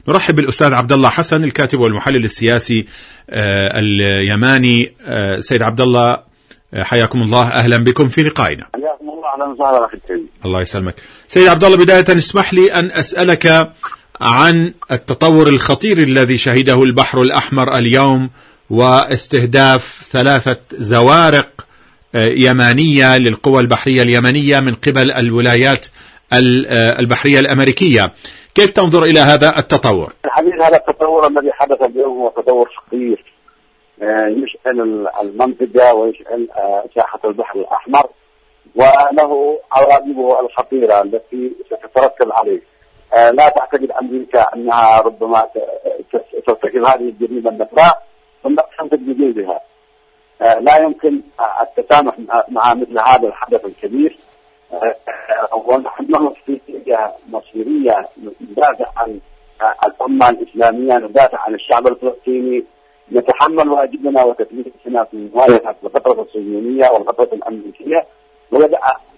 نرحب بالأستاذ عبد الله حسن الكاتب والمحلل السياسي اليماني. سيد عبد الله حياكم الله، أهلا بكم في لقائنا. حياكم الله، أهلا وسهلا أخي. الله يسلمك. سيد عبد الله، بداية اسمح لي أن أسألك عن التطور الخطير الذي شهده البحر الأحمر اليوم، واستهداف 3 زوارق يمانية للقوى البحرية اليمنية من قبل الولايات البحرية الأمريكية. كيف تنظر إلى هذا التطور؟ الحقيقة هذا التطور الذي حدث اليوم هو تطور خطير يشعل المنطقة ويشعل ساحة البحر الأحمر، وله عواقبه الخطيرة التي ستترتب عليه. لا تعتقد أمريكا أنها ربما ترتكب هذه الجريمة النكراء ثم تنتج بجلدها. لا يمكن التسامح مع مثل هذا الحدث الكبير، ونحن في اتجاه مصيرية ندافع عن الأمة الإسلامية، ندافع عن الشعب الفلسطيني، نتحمل واجبنا وتكليفنا في مواجهة الخطرة الصهيونية والخطرة الأمريكية. وبدأ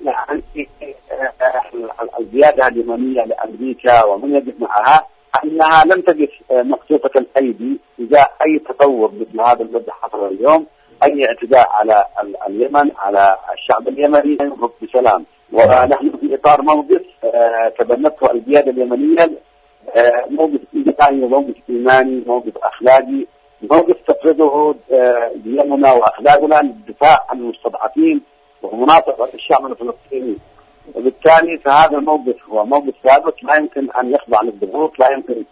الزيادة اليمنية لأمريكا ومن يقف معها أنها لم تقف مكتوفة الأيدي إذا أي تطور مثل هذا الذي حصل اليوم، أي اعتداء على اليمن، على الشعب اليمني، ينهض بسلام. ونحن في إطار موقف تبنته القيادة اليمنية، موقف إنساني، موقف إيماني، موقف أخلاقي، موقف تفرضه ديننا وأخلاقنا للدفاع عن المستضعفين ومناصرة الشعب الفلسطيني. وبالتالي فهذا الموقف هو موقف ثابت، لا يمكن أن يخضع للضغوط، لا يمكن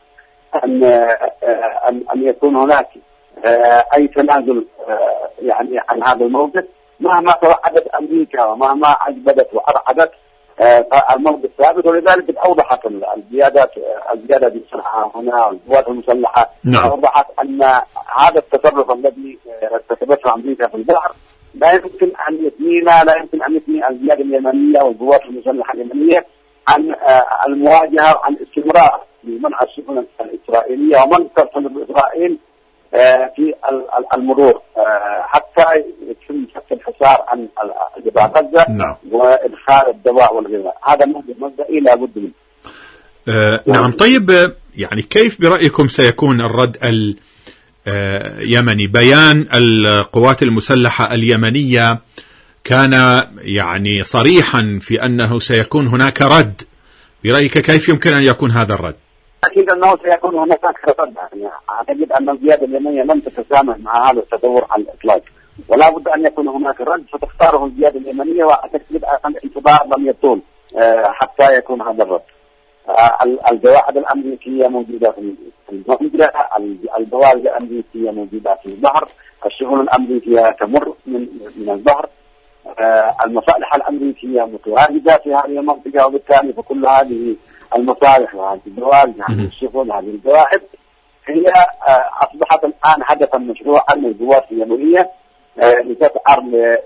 أن يكون هناك أي تنازل يعني عن هذا الموقف مهما توعدت أمريكا ومهما أجبدت وأرعدت. فالموقف ثابت، ولذلك أوضحت القيادة في صنعاء هنا والقوات المسلحة أوضحت أن هذا التصرف الذي ارتكبته أمريكا في البحر لا يمكن أن يثنينا، لا يمكن أن يثني القيادة اليمنية والقوات المسلحة اليمنية عن المواجهة وعن الاستمرار بمنع السفن الإسرائيلية ومن ترسل بإسرائيل في المرور حتى يتم فك الحصار عن قطاع غزة وإدخال الدواء والغذاء. هذا مبدئي لا بد منه. نعم. طيب، يعني كيف برأيكم سيكون الرد اليمني؟ بيان القوات المسلحة اليمنية كان يعني صريحا في أنه سيكون هناك رد. برأيك كيف يمكن أن يكون هذا الرد؟ أكيد أنه سيكون هناك رد. يعني أعتقد أن القيادة اليمنية لم تتسامح مع هذا التطور على الإطلاق، ولا بد أن يكون هناك رد فتختاره القيادة اليمنية، وأعتقد أن الانتظار لم يطول حتى يكون هذا الرد. القواعد الأمريكية موجودة في المنطقة، البوارج الأمريكية موجودة في البحر، السفن الأمريكية تمر من البحر، المصالح الأمريكية متواجدة في هذه المنطقة، وبالتالي فكل هذه المصالح وهذه البوارج هذه السفن هذه القواعد هي أصبحت الآن هدفا مشروعا للقوات اليمنية لتسعر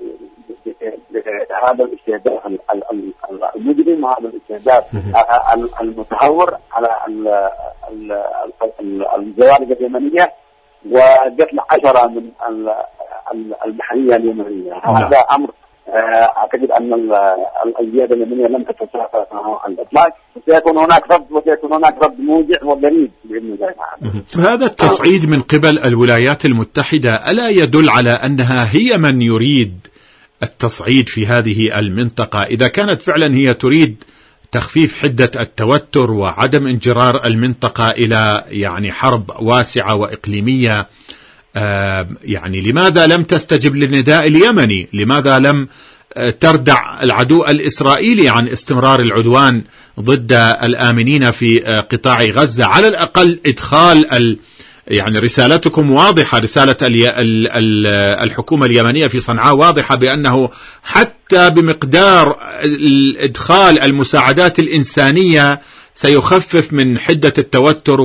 هذا الاستهداف المجرم وهذا الاستهداف المتهور على الزوارق اليمنية وقتل 10 من البحرية اليمنية. هذا أمر أعتقد أن القيادة اليمنية لم تتسافر على الإطلاق، وسيكون هناك رد، وسيكون هناك رد موجع وغريب بإذن الله تعالى. هذا التصعيد من قبل الولايات المتحدة ألا يدل على أنها هي من يريد التصعيد في هذه المنطقة؟ إذا كانت فعلا هي تريد تخفيف حدة التوتر وعدم انجرار المنطقة إلى يعني حرب واسعة وإقليمية، يعني لماذا لم تستجب للنداء اليمني؟ لماذا لم تردع العدو الإسرائيلي عن استمرار العدوان ضد الآمنين في قطاع غزة؟ على الأقل إدخال يعني رسالتكم واضحة، رسالة الحكومة اليمنية في صنعاء واضحة بأنه حتى بمقدار إدخال المساعدات الإنسانية سيخفف من حدة التوتر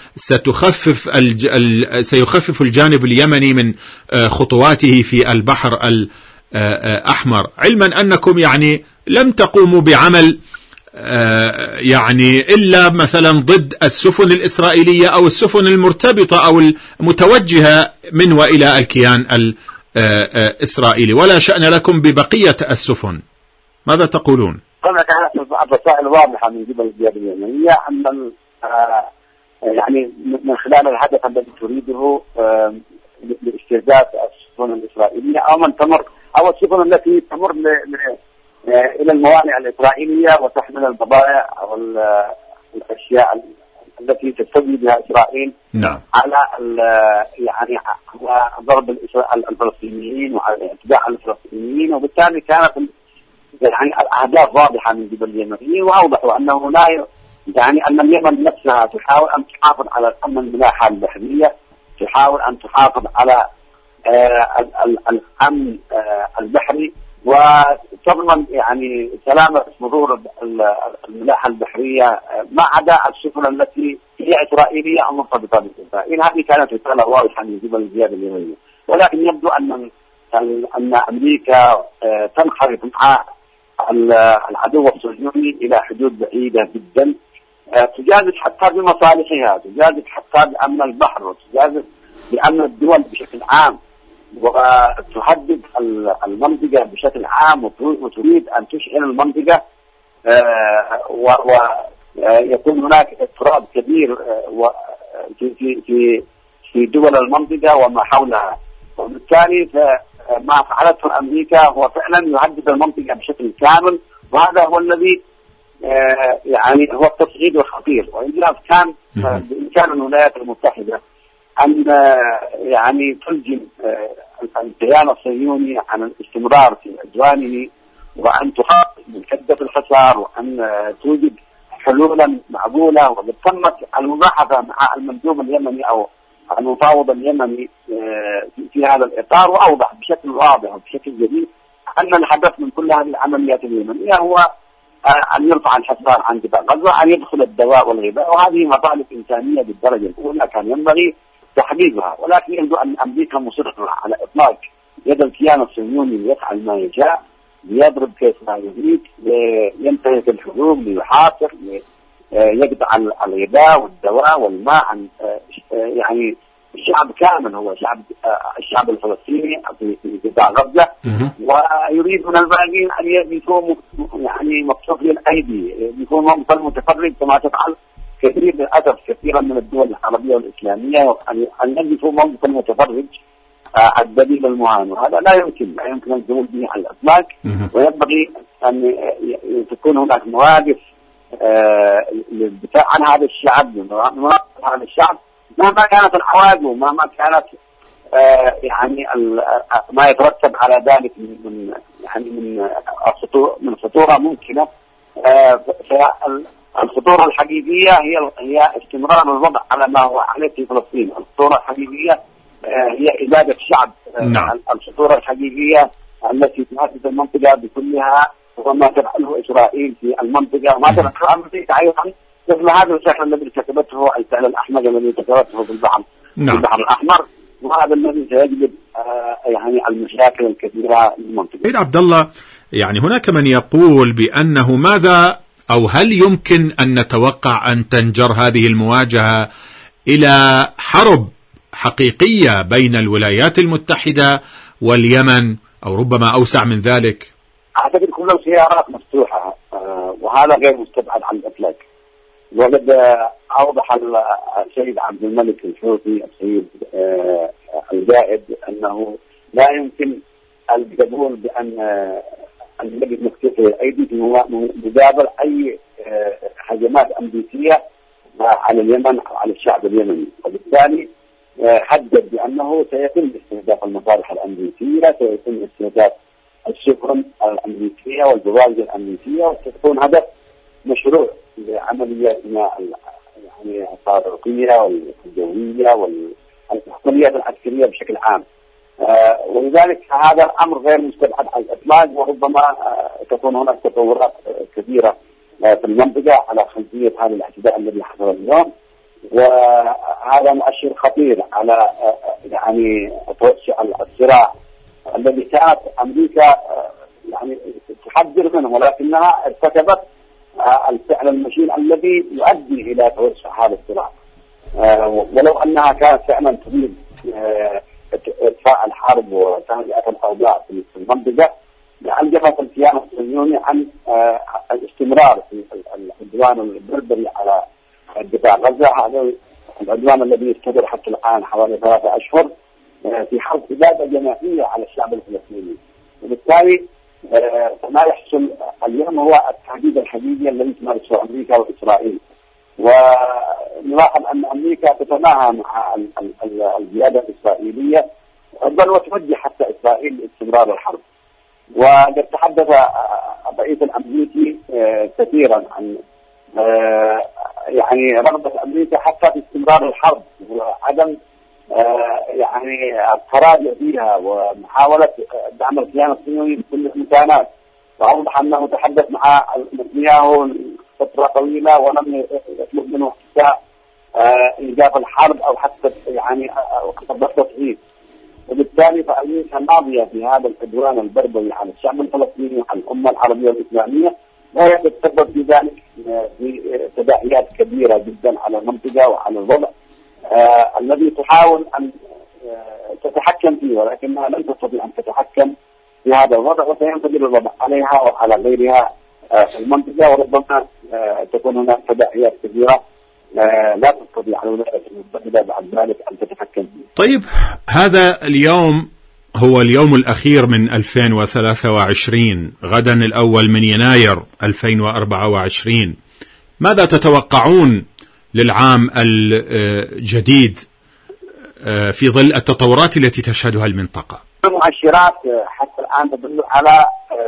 سيخفف الجانب اليمني من خطواته في البحر الأحمر، علما أنكم يعني لم تقوموا بعمل يعني إلا مثلا ضد السفن الإسرائيلية أو السفن المرتبطة أو المتوجهة من وإلى الكيان الإسرائيلي، ولا شأن لكم ببقية السفن. ماذا تقولون؟ طبعا كانت الرسائل واضحة من قبل القيادة اليمنية أن يعني من خلال الهدف الذي تريده لاستهداف السفن الإسرائيلية أو من تمر أو السفن التي تمر إلى الموانئ الإسرائيلية وتحمل البضائع أو الأشياء التي تستولي بها إسرائيل. نعم. على يعني على ضرب الفلسطينيين وعلى الاعتداء على الفلسطينيين، وبالتالي كانت يعني الأهداف واضحة من قبل اليمنيين، وأوضحوا أنه لا يعني أن اليمن نفسها تحاول أن تحافظ على الأمن الملاحة البحرية، تحاول أن تحافظ على الأمن البحري وتضمن يعني سلامة مرور الملاحة البحرية ما عدا السفن التي هي إسرائيلية أو مرتبطة بإسرائيل. هذه كانت رسالة واضحة من قبل القيادة اليمنية، ولكن يبدو أن أمريكا تنخرط مع العدو الصهيوني إلى حدود بعيدة جدا، تجازف حتى بمصالحها، تجازف حتى بأمن البحر، وتجازف بأمن الدول بشكل عام، وتهدد المنطقة بشكل عام، وتريد أن تشعل المنطقة ويكون هناك اضطراب كبير في دول المنطقة وما حولها. وبالتالي ما فعلته أمريكا هو فعلا يهدد المنطقة بشكل كامل، وهذا هو الذي يعني هو التصعيد الخطير. وإلا كان بإمكان الولايات المتحدة أن يعني تلجم الكيان الصهيوني عن الاستمرار في عدوانه، وأن تخفف من حدة الحصار، وأن توجد حلولا معقولة. وقد تمت المباحثة مع المندوب اليمني أو المفاوض اليمني في هذا الإطار، وأوضح بشكل واضح وبشكل جديد أن الهدف من كل هذه العمليات اليمنية هو أن يرفع الحصار عن قطاع غزة، أن يدخل الدواء والغذاء، وهذه مطالب إنسانية بالدرجة الأولى كان ينبغي تحقيقها. ولكن يبدو أن أمريكا مصرة على إطلاق يد الكيان الصهيوني ليفعل ما يشاء، ليضرب كيف ما يريد، لينتهك الحدود، ليحاصر، يقطع الغذاء والدواء والماء عن يعني الشعب كامل، هو الشعب الفلسطيني في قطاع غزة. ويريد من الباقين أن يكونوا يعني مقصوفي الأيدي، يكونوا مقتل متفرج كما تفعل كثير للأسف كثيرا من الدول العربية والإسلامية، أن يجلسوا مقتل متفرج الدليل المهان، وهذا لا يمكن الجمهور به على الإطلاق. وينبغي أن تكون هناك مواقف للدفاع عن هذا الشعب، هذا الشعب مهما كانت العواقب ومهما كانت يعني ما يترتب على ذلك من يعني من خطورة ممكنة. فالخطورة الحقيقية هي استمرار الوضع على ما هو عليه في فلسطين. الخطورة الحقيقية هي إبادة الشعب. الخطورة الحقيقية التي تهدد المنطقة بكلها وما تفعله إسرائيل في المنطقة وما تفعله أمريكا أيضا، مثل هذا الفعل الذي ارتكبته الفعل الأحمر الذي ارتكبته في البحر الأحمر، وهذا الذي سيجلب يعني المشاكل الكثيرة للمنطقة. سيد عبد الله، يعني هناك من يقول بأنه ماذا أو هل يمكن أن نتوقع أن تنجر هذه المواجهة إلى حرب حقيقية بين الولايات المتحدة واليمن أو ربما أوسع من ذلك؟ أعتقد كل الخيارات مفتوحة، وهذا غير مستبعد عن الإطلاق. وقد أوضح السيد عبد الملك الحوثي السيد القائد أنه لا يمكن القبول بأن يجب مكتفي الأيدي في مقابل أي هجمات أمريكية على اليمن أو على الشعب اليمني. وبالتالي حدد بأنه سيتم استهداف المصالح الأمريكية، سيتم استهداف السفن الأمريكية والبواجر الأمريكية، وستكون هدف مشروع لعملياتنا يعني الصاروخية والجوية والعمليات العسكرية بشكل عام. ولذلك هذا الأمر غير مستبعد على الإطلاق، وربما تكون هناك تطورات كثيرة في المنطقة على خلفية هذا الاعتداء الذي حصل اليوم. وهذا مؤشر خطير على يعني توسع الصراع الذي كانت أمريكا يعني تحذر منه، ولكنها ارتكبت الفعل المشين الذي يؤدي إلى توسع هذا الصراع. ولو أنها كانت فعلا تريد إطفاء الحرب وتهدئة الأوضاع في المنطقة، لألجمت الكيان الصهيوني عن الاستمرار في العدوان البربري على قطاع غزة. هذا العدوان الذي يستمر حتى الآن حوالي 3 أشهر في حرب إبادة جماعية على الشعب الفلسطيني. وبالتالي ما يحصل اليوم هو التهديد الحقيقي الذي تمارسه أمريكا وإسرائيل. ونلاحظ أن أمريكا تتماهى مع الزيادة الإسرائيلية، بل وتوجه حتى إسرائيل لاستمرار الحرب. وقد تحدث الرئيس الأمريكي كثيرا عن يعني رغبة أمريكا حتى في استمرار الحرب وعدم يعني التراجع فيها ومحاولة دعم الكيان الصهيوني بكل الإمكانات. وأوضح أنه تحدث مع نتنياهو فترة طويلة ولم يطلب منه حتى إيقاف الحرب أو حتى يعني التصعيد. وبالتالي فأمريكا ماضية في هذا العدوان البربري على الشعب الفلسطيني وعلى الأمة العربية والإسلامية، وهي تتسبب في ذلك في تداعيات كبيرة جدا على المنطقة وعلى الوضع الذي تحاول أن تتحكم فيه، ولكنها لن تستطيع أن تتحكم في هذا الوضع، وسينفجر الوضع عليها وعلى غيرها في المنطقة، وربما تكون هناك تداعيات كبيرة لا تستطيع الولايات المتحدة بعد ذلك أن تتحكم فيه. طيب، هذا اليوم هو اليوم الأخير من 2023، غدا الأول من يناير 2024. ماذا تتوقعون للعام الجديد في ظل التطورات التي تشهدها المنطقة؟ المؤشرات حتى الآن تدل على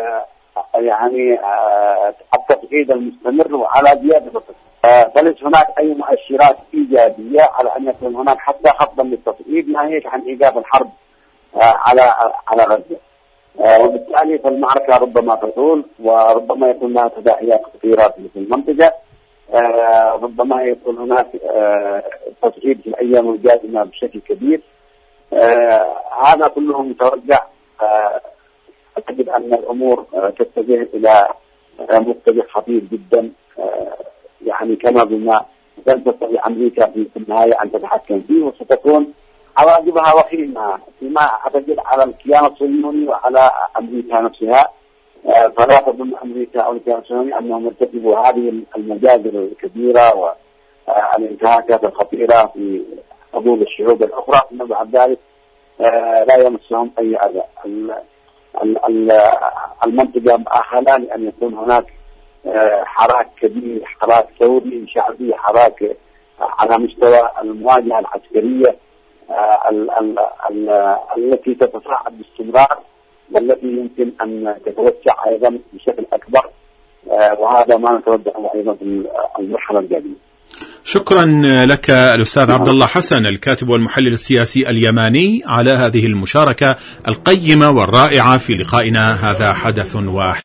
يعني التصعيد المستمر وعلى زيادة التصعيد، فليس هناك أي مؤشرات إيجابية على أن يكون هناك حتى خفضا للتصعيد ناهيك عن إيقاف الحرب على غزة. وبالتالي فالمعركة ربما تطول، وربما يكون لها تداعيات كثيرة في المنطقة. ربما يكون هناك تصعيد في الأيام القادمة بشكل كبير. هذا كله متوقع. أعتقد أن الأمور تتجه إلى متجه خطير جدا، يعني كما بما لن تستطيع أمريكا في النهاية أن تتحكم فيه، وستكون عواقبها وخيمة فيما أعتقد على الكيان الصهيوني وعلى أمريكا نفسها. فلا تظن أمريكا أو الكيان الصهيوني أنهم يرتكبوا هذه المجازر الكبيرة والانتهاكات الخطيرة في حدود الشعوب الأخرى، ثم بعد ذلك لا يمسهم أي أذى. المنطقة مؤهلة لأن يكون هناك حراك كبير، حراك ثوري شعبي، حراك على مستوى المواجهة العسكرية التي تتصاعد باستمرار، والتي يمكن أن تتوسع أيضا بشكل أكبر، وهذا ما نتوقعه أيضا في المرحلة القادمة. شكرا لك الأستاذ عبد الله حسن، الكاتب والمحلل السياسي اليماني، على هذه المشاركة القيمة والرائعة في لقائنا هذا حدث واحد.